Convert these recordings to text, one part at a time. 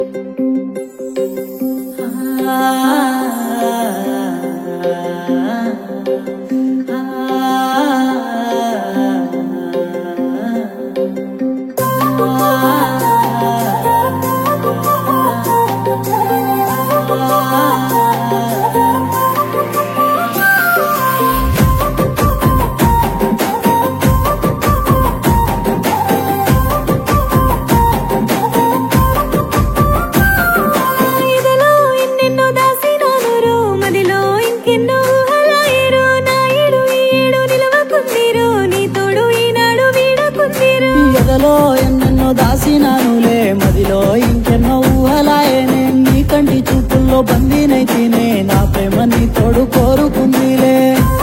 ఎన్నెన్నో దాసినానులే మదిలో ఇంకెన్నో ఊహలాయనే నీ కంటి చూపుల్లో బందీనైతేనే నా ప్రేమ నీ తోడు కోరుకుందిలే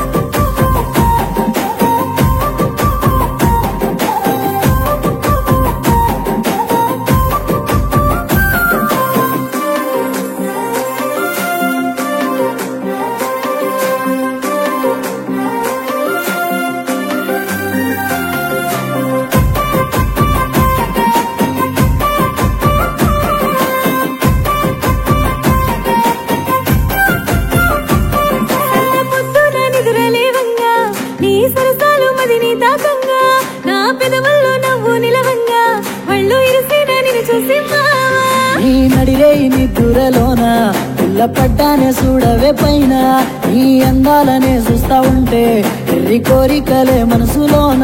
నీ నడిరే నిద్దురలోన పిల్ల పడ్డానే చూడవే పైన నీ అందాలనే చూస్తా ఉంటే ఎర్రి కోరికలే మనసులోన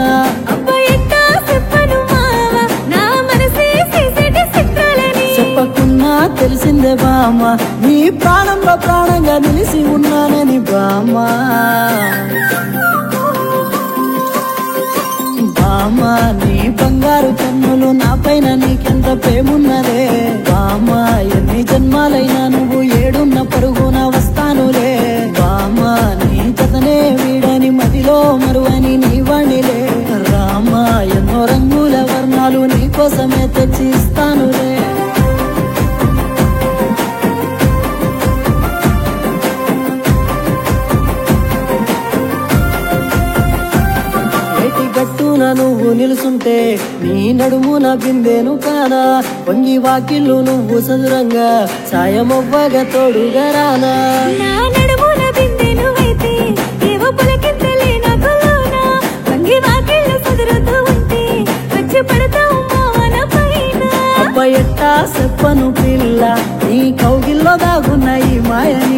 చెప్పకున్నా తెలిసిందే బామ్మ నీ ప్రాణంలో ప్రాణంగా నిలిసి ఉన్నానని బామ్మ బామ్మ నీ బంగారు కన్నులు నా పైన నీకెంత ప్రేమున్నదే బామ్మ ఎన్ని జన్మాలైనా నువ్వు ఏడున్న పరుగున వస్తానులే బామ్మ నీ జతనే వీడని మదిలో మరువని నీ వాణిలే రామ ఎన్నో రంగుల వర్ణాలు నీ కోసమే తెచ్చి ఇస్తానులే గట్టున నువ్వు నిలుసుంటే నీ నడుమున బిందెను కానా వంగి వాకిళ్ళు నువ్వు సదురంగా సాయమవ్వగా తోడుగా రానా అబ్బ ఎట్టా చెప్పను పిల్ల నీ కౌగిల్లో దాగున్న ఈ మాయని